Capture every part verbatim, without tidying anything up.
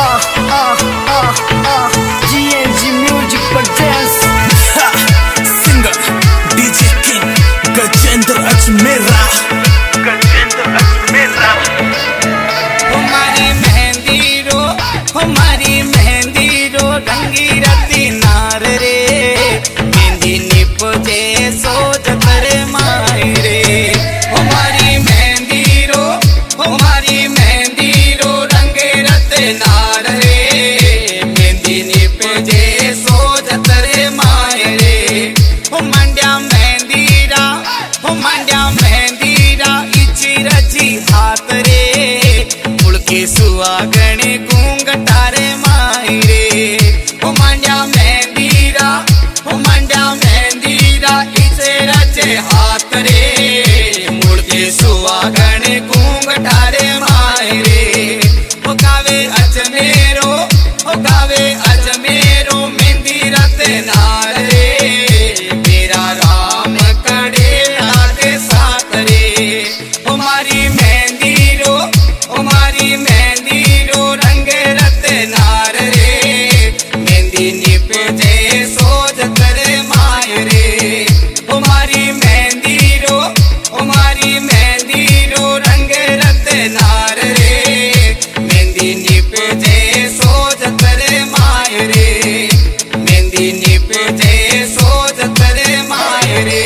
Singer DJ king Gajendra Ajmera Gajendra Ajmera. हमारी मेहंदी रो हमारी मेहंदी रो रंगी रती नार रे मेहंदी निपजे सोच करे माई रे। हमारी मेहंदी रो हमारी मेहंदी रो रंगे रते नार रे मेहंदी निपजे सोच करे माई रे। हो मंड्या मेहंदीरा हो मंड्या मेहंदीरा इची रची हाथ रे मुड़के सुहागणे घूंघटारे माई रे। हो मंड्या मेहंदीरा हो मंड्या मेहंदीरा इचे रचे हाथ रे मुड़के सुहागणे घूंघटारे माई रे। हो गावे अजमेरो हो गावे अजमेरो मेहंदी रते नार रे मेरा राम कड़े लागे साथ रे। हमारी मेहंदी रो हमारी मेहंदी रो रंगे रते नार रे मेहंदी निपजे सोच करे माय रे। हमारी मेहंदी रो हमारी मेहंदी रो रंगे रते नार रे मेहंदी निपजे सोच करे माय रे मेहंदी निपजे सोच करे माय रे।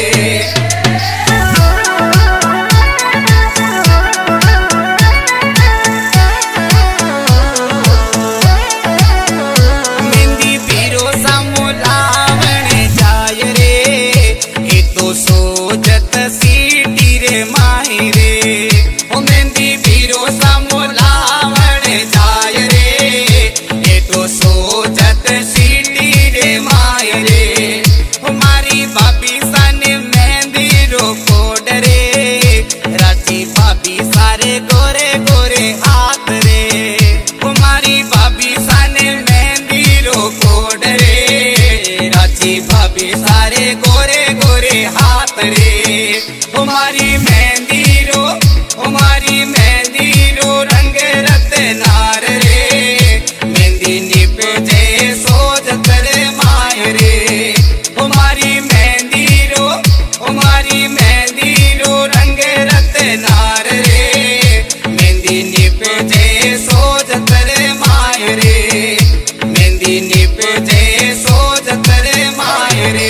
मेहंदी पीरो समोलावणे जाय रे ए तो सोजत सीटी रे माही रे। ओ मेहंदी पीरो समोलावणे जाय रे ए तो सोजत सीटी रे माय रे। हमारी भाभी साने मेहंदी रो कोड रे राची भाभी सारे गोरे गोरे हाथ रे। हमारी भाभी साने मेहंदी रो कोड रे राची भाभी सारे गोरे गोरे हाथ रे। हमारी मेहंदी रो हमारी मेहंदी रो रंगे रते नार रे मेहंदी निपजे सोच करे माय रे। हमारी मेहंदी रो हमारी मेहंदी रो रंगे रते नार रे मेहंदी निपजे सोच करे माय रे मेहंदी निपजे सोच करे माय रे।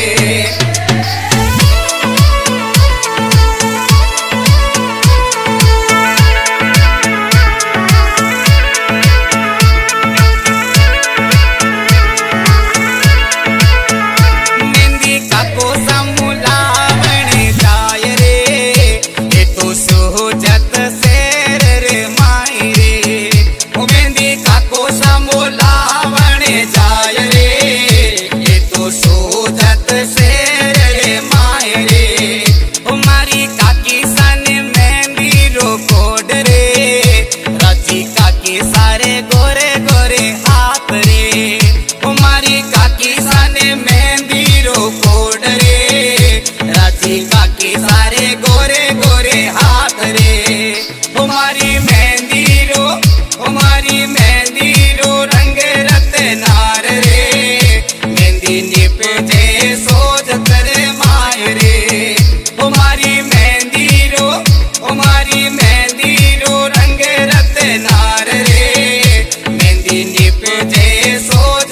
मेहंदी काको समोलावणे जाय रे ए तो सोजत शेर रे माई रे। ओ मेहंदी काको समोलावणे जाय रे ए तो सोजत शेर रे माय रे। हमारी काकी साने मेहंदी रो कोड रे राची काकी सारे गोरे गोरे हाथ रे। हमारी काकी साने मेहंदी रो कोड रे राची काकी सारे गोरे गोरे हाथ रे। हमारी मेहंदी रो हमारी मेहंदी रो रंगे रते नार रे मेहंदी निपजे सोच करे माय रे। हमारी मेहंदी रो हमारी मेहंदी रो रंगे रते नार रे मेहंदी निपजे सोच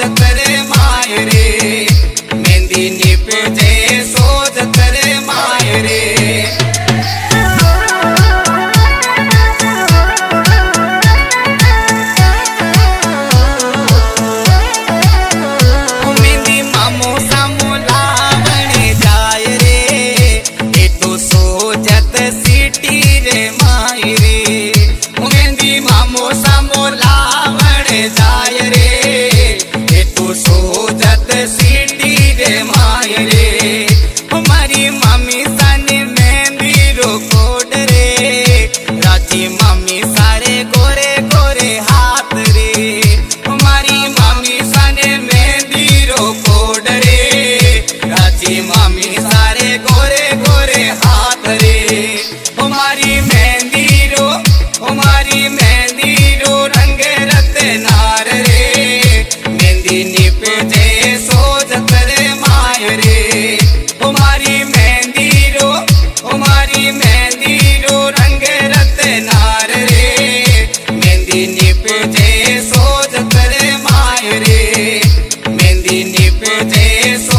मेहंदी निपजे सोजत रे माय रे तुम्हारी मेहंदी रो तुम्हारी मेहंदी रो रंग रतनार रे मेहंदी निपजे सोजत रे माय रे मेहंदी निपजे